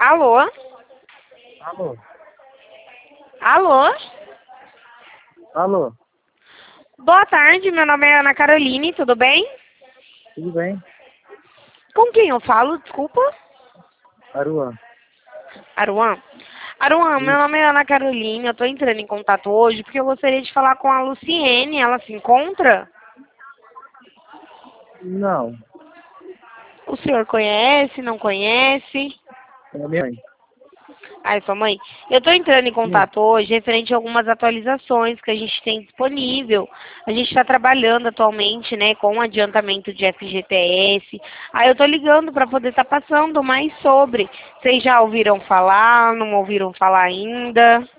Alô? Alô? Alô? Alô? Boa tarde, meu nome é Ana Caroline, tudo bem? Tudo bem? Com quem eu falo, desculpa? Aruan. Aruan? Aruan, meu Isso. nome é Ana Caroline, eu tô entrando em contato hoje porque eu gostaria de falar com a Luciene, ela se encontra? Não. O senhor conhece, não conhece? É a minha mãe. Ai, sua mãe. Eu estou entrando em Sim. contato hoje referente a algumas atualizações que a gente tem disponível. A gente está trabalhando atualmente, né, com adiantamento de FGTS. Aí eu estou ligando para poder estar passando mais sobre. Vocês já ouviram falar? Não ouviram falar ainda?